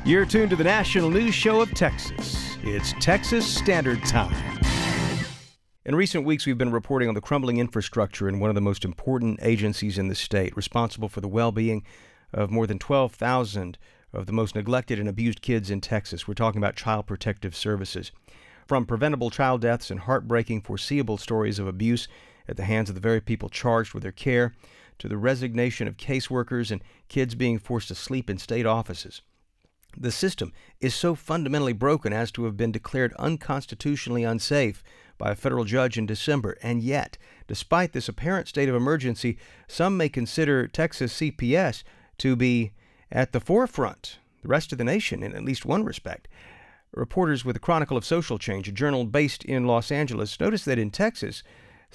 You're tuned to the national news show of Texas. It's Texas Standard Time. In recent weeks, we've been reporting on the crumbling infrastructure in one of the most important agencies in the state, responsible for the well-being of more than 12,000 of the most neglected and abused kids in Texas. We're talking about Child Protective Services. From preventable child deaths and heartbreaking, foreseeable stories of abuse at the hands of the very people charged with their care, to the resignation of caseworkers and kids being forced to sleep in state offices. The system is so fundamentally broken as to have been declared unconstitutionally unsafe by a federal judge in December. And yet, despite this apparent state of emergency, some may consider Texas CPS to be at the forefront, the rest of the nation in at least one respect. Reporters with the Chronicle of Social Change, a journal based in Los Angeles, noticed that in Texas,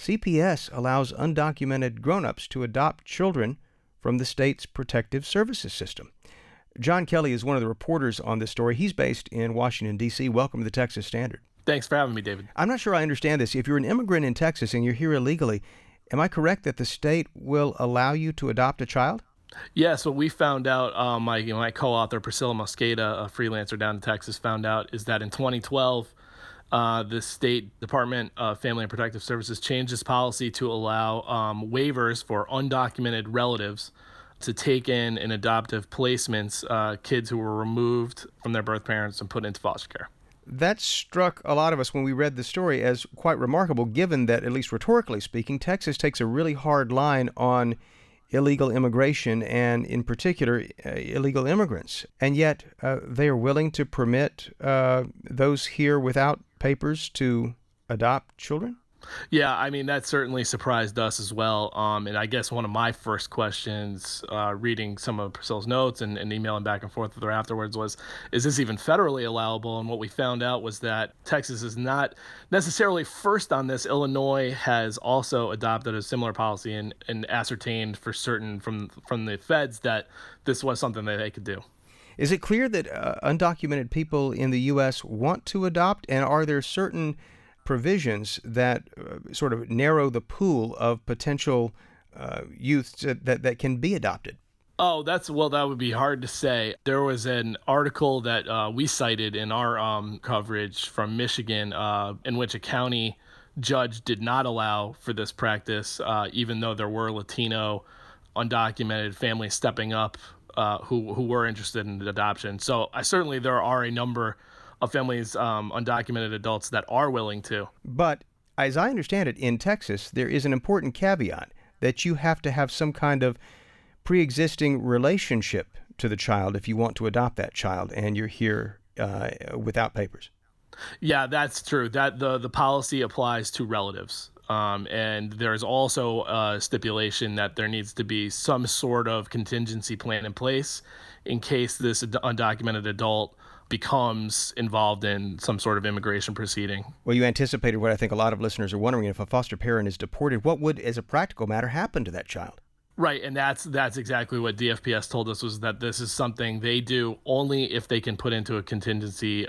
CPS allows undocumented grown-ups to adopt children from the state's protective services system. John Kelly is one of the reporters on this story. He's based in Washington, D.C. Welcome to the Texas Standard. Thanks for having me, David. I'm not sure I understand this. If you're an immigrant in Texas and you're here illegally, am I correct that the state will allow you to adopt a child? Yeah, so we found out, my co-author Priscilla Mosqueda, a freelancer down in Texas, found out is that in 2012, the State Department of Family and Protective Services changed its policy to allow waivers for undocumented relatives to take in adoptive placements kids who were removed from their birth parents and put into foster care. That struck a lot of us when we read the story as quite remarkable, given that, at least rhetorically speaking, Texas takes a really hard line on illegal immigration and, in particular, illegal immigrants. And yet they are willing to permit those here without papers to adopt children? Yeah, I mean, that certainly surprised us as well. And I guess one of my first questions, reading some of Priscilla's notes and emailing back and forth with her afterwards, was, is this even federally allowable? And what we found out was that Texas is not necessarily first on this. Illinois has also adopted a similar policy and ascertained for certain from the feds that this was something that they could do. Is it clear that undocumented people in the U.S. want to adopt? And are there certain provisions that sort of narrow the pool of potential youths that can be adopted? Oh, that would be hard to say. There was an article that we cited in our coverage from Michigan in which a county judge did not allow for this practice, even though there were Latino undocumented families stepping up who were interested in adoption. So certainly there are a number of families, undocumented adults that are willing to. But as I understand it, in Texas, there is an important caveat that you have to have some kind of pre-existing relationship to the child if you want to adopt that child, and you're here without papers. Yeah, that's true. That the policy applies to relatives. And there's also a stipulation that there needs to be some sort of contingency plan in place in case this undocumented adult becomes involved in some sort of immigration proceeding. Well, you anticipated what I think a lot of listeners are wondering. If a foster parent is deported, what would, as a practical matter, happen to that child? Right, and that's exactly what DFPS told us, was that this is something they do only if they can put into a contingency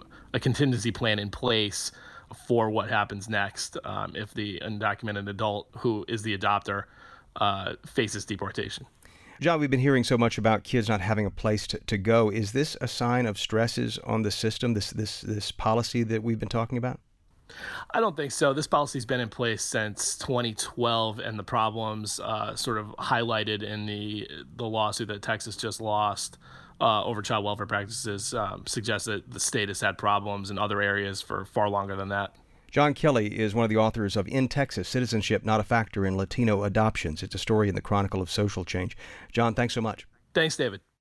plan in place for what happens next if the undocumented adult who is the adopter faces deportation. John, we've been hearing so much about kids not having a place to go. Is this a sign of stresses on the system, this policy that we've been talking about? I don't think so. This policy's been in place since 2012, and the problems sort of highlighted in the lawsuit that Texas just lost over child welfare practices suggests that the state has had problems in other areas for far longer than that. John Kelly is one of the authors of In Texas, Citizenship Not a Factor in Latino Adoptions. It's a story in the Chronicle of Social Change. John, thanks so much. Thanks, David.